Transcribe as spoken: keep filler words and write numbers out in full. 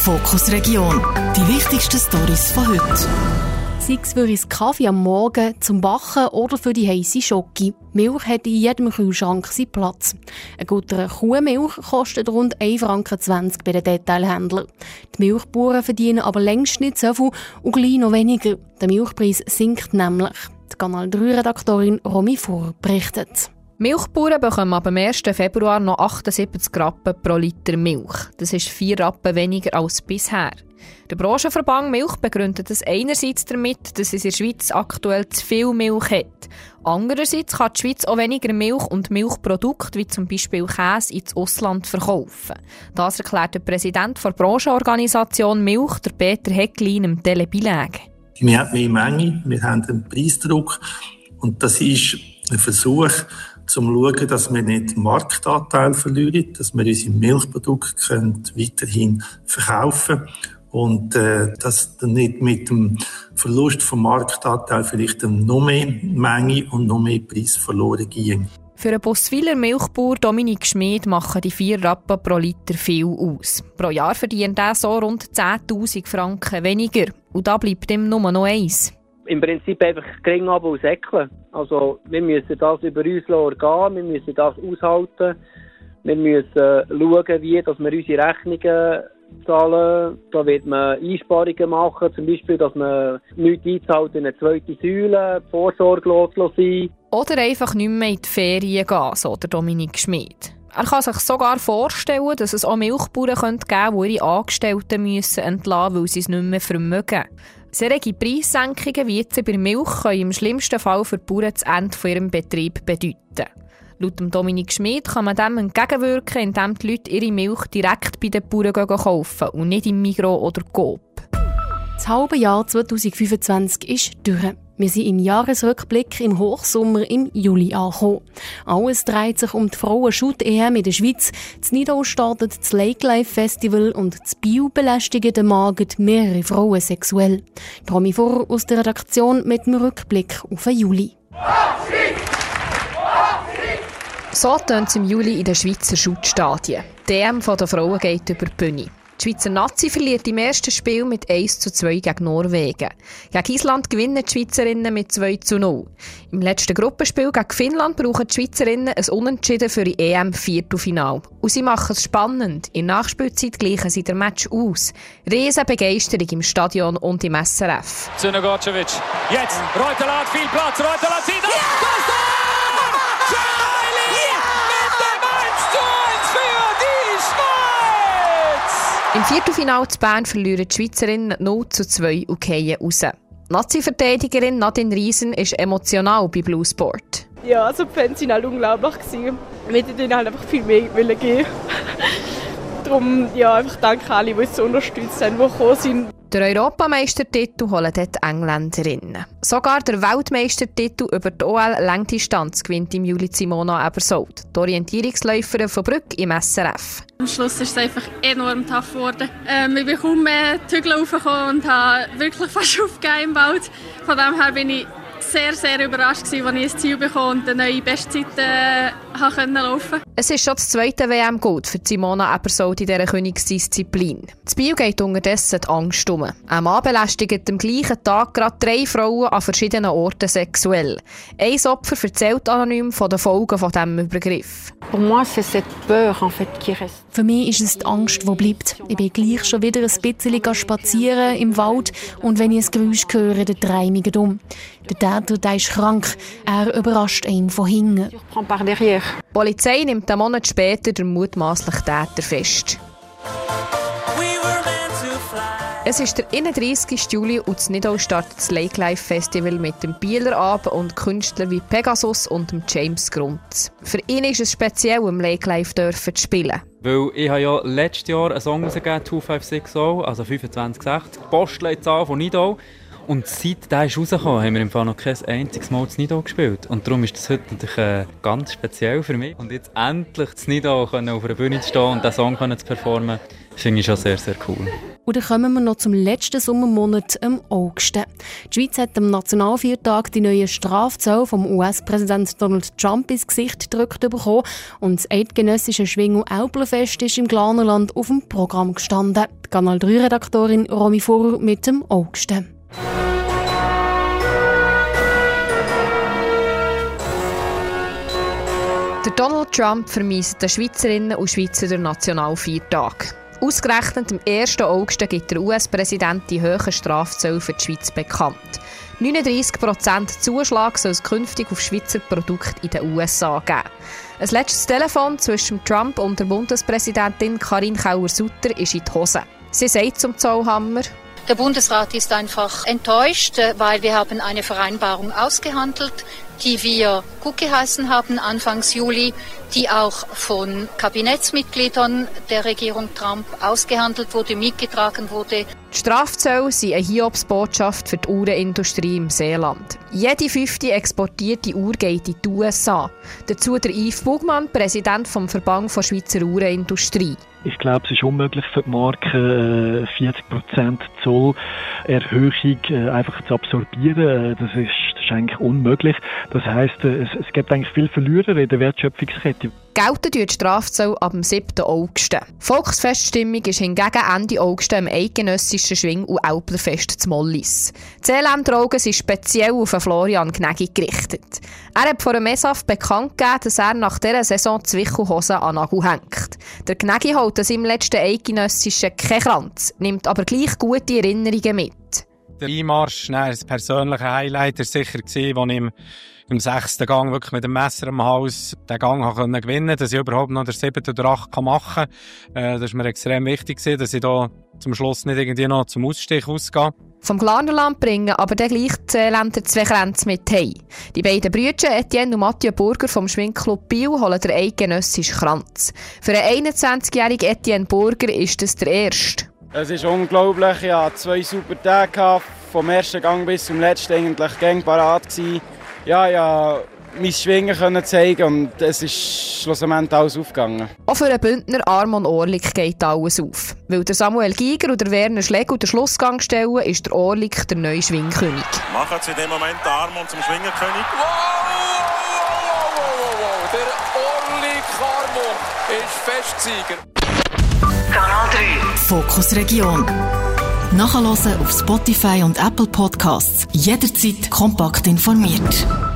Fokus Region. Die wichtigsten Storys von heute. Sei es für einen Kaffee am Morgen, zum Backen oder für die heisse Schoki. Milch hat in jedem Kühlschrank seinen Platz. Ein guter Kuhmilch kostet rund ein Franken zwanzig bei den Detailhändlern. Die Milchbauern verdienen aber längst nicht so viel und gleich noch weniger. Der Milchpreis sinkt nämlich. Die Kanal drei Redaktorin Romy Fuhr berichtet. Milchbauern bekommen ab dem ersten Februar noch achtundsiebzig Rappen pro Liter Milch. Das ist vier Rappen weniger als bisher. Der Branchenverband Milch begründet das einerseits damit, dass es in der Schweiz aktuell zu viel Milch hat. Andererseits kann die Schweiz auch weniger Milch und Milchprodukte, wie zum Beispiel Käse, ins Ausland verkaufen. Das erklärt der Präsident der Branchenorganisation Milch, der Peter Hecklin, im Telebileg. Wir haben mehr Menge, wir haben einen Preisdruck und das ist ein Versuch, zum zu schauen, dass wir nicht Marktanteil verlieren, dass wir unsere Milchprodukte weiterhin verkaufen können und äh, dass dann nicht mit dem Verlust vom Marktanteil vielleicht noch mehr Menge und noch mehr Preis verloren gehen. Für einen Boswiler Milchbauer Dominik Schmid machen die vier Rappen pro Liter viel aus. Pro Jahr verdient er so rund zehntausend Franken weniger. Und da bleibt ihm nur noch eins. Im Prinzip einfach gering ab und säckeln. Also wir müssen das über uns gehen, wir müssen das aushalten. Wir müssen schauen, wie dass wir unsere Rechnungen zahlen. Da wird man Einsparungen machen, zum Beispiel, dass man nichts einzahlt in eine zweite Säule, die Vorsorge sein. Oder einfach nicht mehr in die Ferien gehen, so der Dominik Schmid. Er kann sich sogar vorstellen, dass es auch Milchbauern geben könnte, die ihre Angestellten müssen entlassen müssen, weil sie es nicht mehr vermögen. Solche Preissenkungen wie jetzt bei Milch können im schlimmsten Fall für die Bauern das Ende von ihrem Betrieb bedeuten. Laut Dominik Schmid kann man dem entgegenwirken, indem die Leute ihre Milch direkt bei den Bauern kaufen und nicht im Migros oder Coop. Das halbe Jahr zwanzig fünfundzwanzig ist durch. Wir sind im Jahresrückblick im Hochsommer im Juli angekommen. Alles dreht sich um die Frauen-Shoot-E M in der Schweiz. Das Nidau startet das Lake Life Festival und das Bio belästigen den Magen mehrere Frauen sexuell. Romy Fuhr aus der Redaktion mit dem Rückblick auf den Juli. So tönt es im Juli in den Schweizer Shoot-Stadien. Die E M der Frauen geht über die Bühne. Die Schweizer Nazi verliert im ersten Spiel mit eins zu zwei gegen Norwegen. Gegen Island gewinnen die Schweizerinnen mit zwei zu null. Im letzten Gruppenspiel gegen Finnland brauchen die Schweizerinnen ein Unentschieden für die E M-Viertelfinale. Und sie machen es spannend. In der Nachspielzeit gleichen sie den Match aus. Riesen Begeisterung im Stadion und im S R F. Zünogocevic. Jetzt. Reuteler hat viel Platz. Reuteler zieht auf. Ja! Im Viertelfinale zu Bern verlieren die Schweizerinnen null zu zwei und fallen raus. Nazi-Verteidigerin Nadine Riesen ist emotional bei Blue Sport. Ja, also die Fans waren halt unglaublich. Wir hätten ihnen halt einfach viel mehr geben. Darum ja, einfach danke alle, die uns unterstützt haben, die gekommen sind. Den Europameistertitel holen dort die Engländerinnen. Sogar der Weltmeistertitel über die O L-Längdistanz gewinnt im Juli Simona Ebersold, die Orientierungsläuferin von Brügg im S R F. Am Schluss ist es einfach enorm tough geworden. Ähm, ich bin kaum mehr die Hügel raufgekommen und habe wirklich fast aufgegeben im Wald. Von dem her bin ich sehr, sehr überrascht gewesen, als ich ein Ziel bekommen und eine neue Bestzeit äh, laufen konnte. Es ist schon das zweite W M-Gold für Simona Ebersold in dieser Königsdisziplin. Das Bio geht unterdessen die Angst um. Ein Mann belästigt am gleichen Tag gerade drei Frauen an verschiedenen Orten sexuell. Ein Opfer erzählt anonym von den Folgen von diesem Übergriff. Für mich ist es die Angst, die bleibt. Ich bin gleich schon wieder ein bisschen spazieren im Wald und wenn ich ein Geräusch höre, dann drehe ich mich um. Der Täter, der ist krank. Er überrascht ihn von hinten. Die Polizei nimmt einen Monat später den mutmaßlichen Täter fest. Es ist der einunddreißigste Juli und das Nidau startet das Lake Life Festival mit dem Bieler Abend und Künstlern wie Pegasus und dem James Grunz. Für ihn ist es speziell, im Lake Life dürfen zu spielen. Weil ich habe ja letztes Jahr einen Song rausgegeben, zwei fünf sechs null, also fünfundzwanzig sechzig, Postleitzahl von Nidau. Und seit der ist rausgekommen, haben wir im Fall noch kein einziges Mal zu Nidau gespielt. Und darum ist das heute natürlich äh, ganz speziell für mich. Und jetzt endlich zu Nidau auf einer Bühne zu stehen und diesen Song zu performen, finde ich schon sehr, sehr cool. Und dann kommen wir noch zum letzten Sommermonat, am August. Die Schweiz hat am Nationalviertag die neuen Strafzölle vom U S-Präsident Donald Trump ins Gesicht gedrückt bekommen. Und das eidgenössische Schwing- und Älplerfest ist im Glarnerland auf dem Programm gestanden. Die Kanal drei Redaktorin Romy Vorer mit dem August. Der Donald Trump vermisst den Schweizerinnen und Schweizer den Nationalviertag. Ausgerechnet am ersten August gibt der U S-Präsident die hohen Strafzölle für die Schweiz bekannt. neununddreissig Prozent Zuschlag soll es künftig auf Schweizer Produkte in den U S A geben. Ein letztes Telefon zwischen Trump und der Bundespräsidentin Karin Kauer-Sutter ist in die Hose. Sie sagt zum Zollhammer: Der Bundesrat ist einfach enttäuscht, weil wir haben eine Vereinbarung ausgehandelt, die wir gutgeheißen haben Anfangs Juli, die auch von Kabinettsmitgliedern der Regierung Trump ausgehandelt wurde, mitgetragen wurde. Die Strafzölle sind eine Hiobsbotschaft für die Uhrenindustrie im Seeland. Jede fünfte exportierte Uhr geht in die U S A. Dazu der Yves Bugmann, Präsident vom Verband der Schweizer Uhrenindustrie. Ich glaube, es ist unmöglich für die Marke vierzig Prozent Zollerhöhung einfach zu absorbieren. Das ist, das ist eigentlich unmöglich. Das heisst, es, es gibt eigentlich viele Verlierer in der Wertschöpfungskette. Gelten die Strafzölle ab dem siebten August. Volksfeststimmung ist hingegen Ende August am eidgenössischen Schwing- und Älplerfest zu Mollis. Die Seeländeraugen sind speziell auf Florian Gnägi gerichtet. Er hat vor einem Messhaft bekannt gegeben, dass er nach dieser Saison die Zwickelhosen an Nagel hängt. Der Gnägi holt an seinem letzten eidgenössischen keinen Kranz, nimmt aber gleich gute Erinnerungen mit. Der Einmarsch war ein persönlicher Highlight, sicher gewesen, als ich im sechsten Gang wirklich mit dem Messer am Hals den Gang gewinnen konnte, dass ich überhaupt noch den siebten oder achten machen kann. Das war mir extrem wichtig, dass ich da zum Schluss nicht irgendwie noch zum Ausstich ausgehe. Vom Glarnerland bringen aber dann gleich die Seeländer zwei Kränze mit heim. Die beiden Brüder Etienne und Mathieu Burger vom Schwingclub Biel holen den eidgenössischen Kranz. Für einen einundzwanzigjährigen Etienne Burger ist das der erste. Es ist unglaublich. Ich hatte zwei super Tage. Vom ersten Gang bis zum letzten eigentlich gang parat gewesen. Ja, ja, mein Schwingen können zeigen und es ist schlussendlich alles aufgegangen. Auch für den Bündner Armon Orlik geht alles auf. Weil der Samuel Giger und der Werner Schlegel den Schlussgang stellen, ist der Orlik der neue Schwingkönig. Machen Sie in dem Moment den Armon zum Schwingerkönig. Wow, wow, wow, wow, wow. Der Orlik Armon ist Festsieger. Kanal drei. Fokus Region. Nachhören auf Spotify und Apple Podcasts. Jederzeit kompakt informiert.